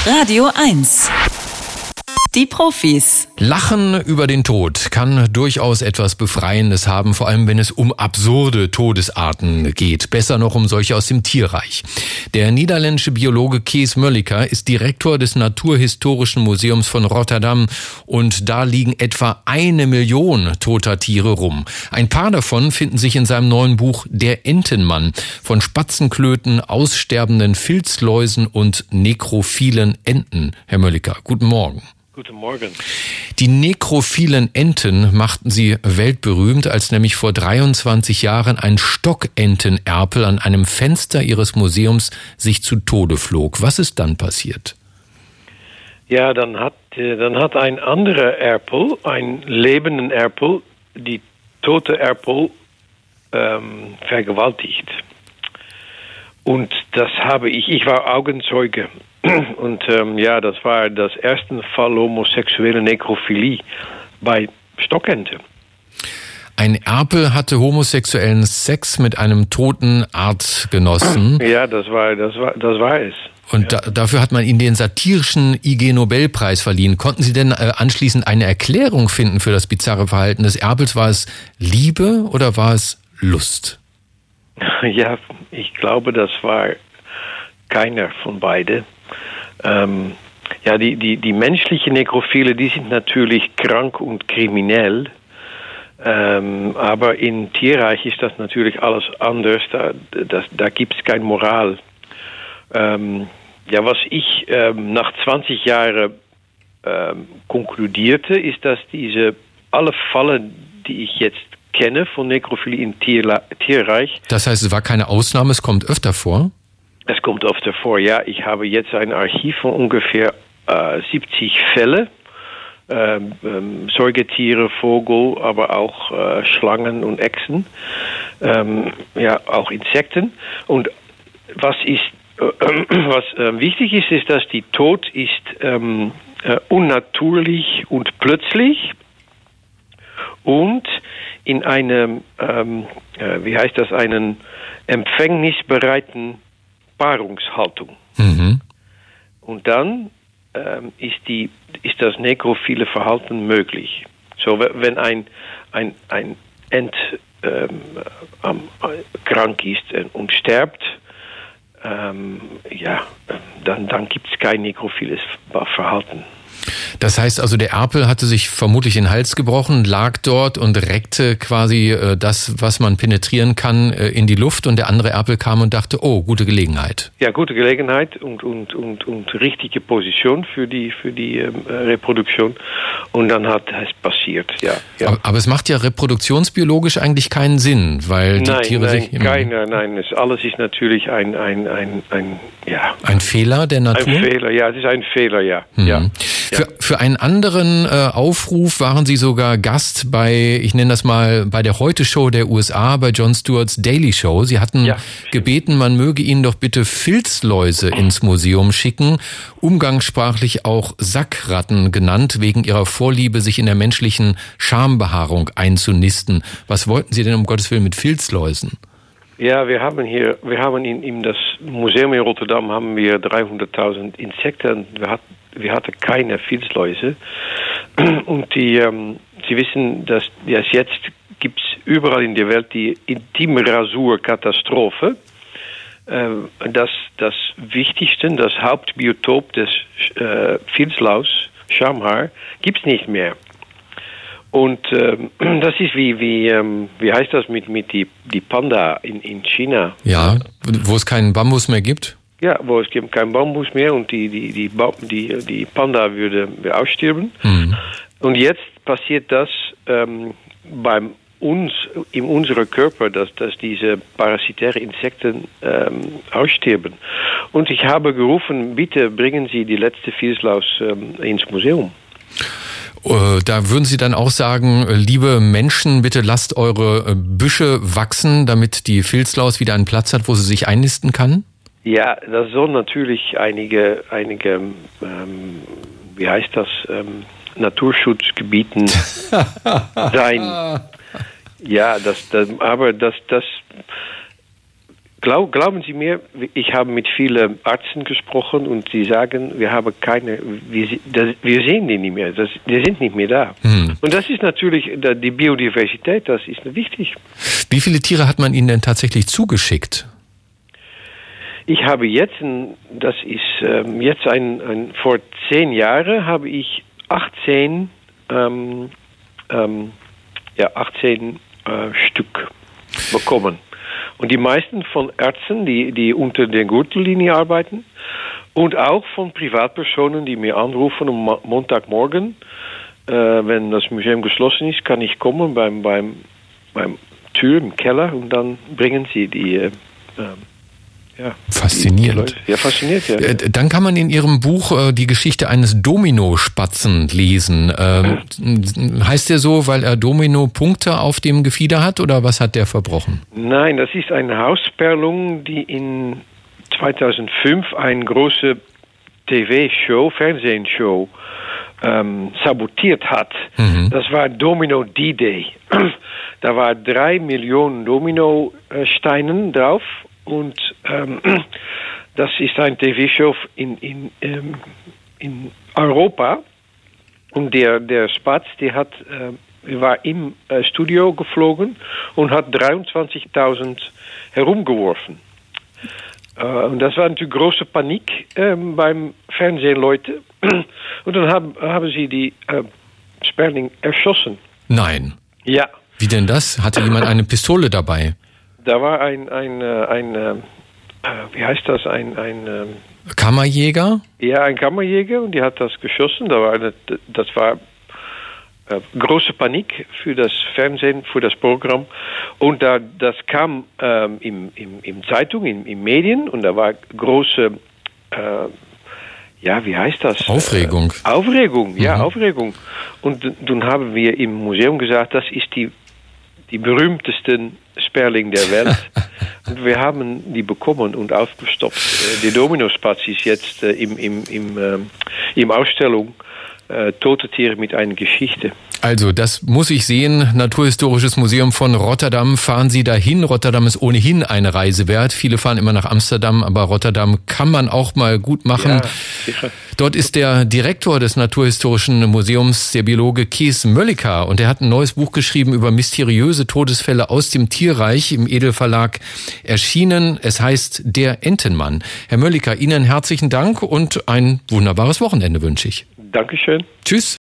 Radio 1. Die Profis. Lachen über den Tod kann durchaus etwas Befreiendes haben, vor allem wenn es um absurde Todesarten geht. Besser noch um solche aus dem Tierreich. Der niederländische Biologe Kees Mölliker ist Direktor des Naturhistorischen Museums von Rotterdam und da liegen etwa 1 Million toter Tiere rum. Ein paar davon finden sich in seinem neuen Buch Der Entenmann. Von Spatzenklöten, aussterbenden Filzläusen und nekrophilen Enten. Herr Mölliker, guten Morgen. Guten Morgen. Die nekrophilen Enten machten sie weltberühmt, als nämlich vor 23 Jahren ein Stockentenerpel an einem Fenster ihres Museums sich zu Tode flog. Was ist dann passiert? Ja, dann hat ein anderer Erpel, ein lebenden Erpel, die tote Erpel vergewaltigt. Und das habe ich war Augenzeuge. Und das war das erste Fall homosexuelle Nekrophilie bei Stockente. Ein Erpel hatte homosexuellen Sex mit einem toten Artgenossen. Ja, das war es. Und dafür hat man Ihnen den satirischen IG-Nobelpreis verliehen. Konnten Sie denn anschließend eine Erklärung finden für das bizarre Verhalten des Erpels? War es Liebe oder war es Lust? Ja, ich glaube, das war keiner von beiden. Die menschlichen Nekrophile, die sind natürlich krank und kriminell, aber im Tierreich ist das natürlich alles anders, da gibt es keine Moral. Was ich nach 20 Jahren konkludierte, ist, dass alle Fälle, die ich jetzt kenne von Nekrophilie im Tierreich... Das heißt, es war keine Ausnahme, es kommt öfter vor? Es kommt öfter vor, ja. Ich habe jetzt ein Archiv von ungefähr 70 Fälle. Säugetiere, Vogel, aber auch Schlangen und Echsen. Auch Insekten. Und was wichtig ist, ist, dass die Tod ist unnatürlich und plötzlich und in einem, einen empfängnisbereiten Paarungshaltung. Mhm. Und dann ist das nekrophile Verhalten möglich. So, wenn ein Ent krank ist und stirbt, dann gibt es kein nekrophiles Verhalten. Das heißt also, der Erpel hatte sich vermutlich den Hals gebrochen, lag dort und reckte quasi das, was man penetrieren kann, in die Luft und der andere Erpel kam und dachte, oh, gute Gelegenheit. Ja, gute Gelegenheit und richtige Position für die Reproduktion und dann hat es passiert, ja. Aber es macht ja reproduktionsbiologisch eigentlich keinen Sinn, weil die Tiere sich... Alles ist natürlich ein Fehler der Natur? Ein Fehler, ja, es ist ein Fehler, ja. Mhm. Ja. Für einen anderen Aufruf waren Sie sogar Gast bei, ich nenne das mal, bei der Heute-Show der USA, bei Jon Stewarts Daily Show. Sie hatten gebeten, man möge Ihnen doch bitte Filzläuse ins Museum schicken, umgangssprachlich auch Sackratten genannt, wegen ihrer Vorliebe, sich in der menschlichen Schambehaarung einzunisten. Was wollten Sie denn um Gottes Willen mit Filzläusen? Ja, wir haben in das Museum in Rotterdam haben wir 300.000 Insekten. Wir hatten keine Filzläuse. Und Sie wissen, dass jetzt gibt es überall in der Welt die Intimrasur-Katastrophe. Das Wichtigste, das Hauptbiotop des Filzlaus, Schamhaar, gibt es nicht mehr. Und das ist wie heißt das mit die Panda in China? Ja, wo es keinen Bambus mehr gibt? Ja, wo es gibt keinen Bambus mehr und die Panda würde aussterben. Mhm. Und jetzt passiert das in unserem Körper, dass diese parasitäre Insekten aussterben. Und ich habe gerufen, bitte bringen Sie die letzte Filzlaus ins Museum. Da würden Sie dann auch sagen, liebe Menschen, bitte lasst eure Büsche wachsen, damit die Filzlaus wieder einen Platz hat, wo sie sich einnisten kann? Ja, das soll natürlich einige Naturschutzgebieten sein. Ja, aber das Glauben Sie mir, ich habe mit vielen Ärzten gesprochen und sie sagen, wir sehen die nicht mehr, die sind nicht mehr da. Und das ist natürlich, die Biodiversität, das ist wichtig. Wie viele Tiere hat man Ihnen denn tatsächlich zugeschickt? Ich habe jetzt, vor 10 Jahren habe ich 18 Stück bekommen. Und die meisten von Ärzten, die unter der Gürtellinie arbeiten und auch von Privatpersonen, die mir anrufen am Montagmorgen, wenn das Museum geschlossen ist, kann ich kommen beim Tür im Keller und dann bringen sie die faszinierend. Ja, fasziniert, ja. Dann kann man in Ihrem Buch die Geschichte eines Dominospatzen lesen. Heißt der so, weil er Domino-Punkte auf dem Gefieder hat oder was hat der verbrochen? Nein, das ist eine Hausperlung, die in 2005 eine große Fernsehshow sabotiert hat. Das war Domino D-Day. Da waren 3 Millionen Dominosteine drauf. Und das ist ein TV-Show in Europa. Und der Spatz, war im Studio geflogen und hat 23.000 herumgeworfen. Und das war natürlich große Panik beim Fernsehleute. Und dann haben sie die Sperling erschossen. Nein. Ja. Wie denn das? Hatte jemand eine Pistole dabei? Da war ein wie heißt das, ein Kammerjäger? Ja, ein Kammerjäger und die hat das geschossen. Das war große Panik für das Fernsehen, für das Programm. Und das kam im Zeitung, in Medien und da war große, wie heißt das? Aufregung. Aufregung. Und dann haben wir im Museum gesagt, das ist die berühmtesten Sperling der Welt. Und wir haben die bekommen und aufgestopft. Die Dominospatz ist jetzt im Ausstellung Tote Tiere mit einer Geschichte. Also, das muss ich sehen. Naturhistorisches Museum von Rotterdam. Fahren Sie dahin. Rotterdam ist ohnehin eine Reise wert. Viele fahren immer nach Amsterdam, aber Rotterdam kann man auch mal gut machen. Ja, sicher. Dort ist der Direktor des Naturhistorischen Museums, der Biologe Kees Mölliker. Und er hat ein neues Buch geschrieben über mysteriöse Todesfälle aus dem Tierreich, im Edelverlag erschienen. Es heißt Der Entenmann. Herr Mölliker, Ihnen herzlichen Dank und ein wunderbares Wochenende wünsche ich. Dankeschön. Tschüss.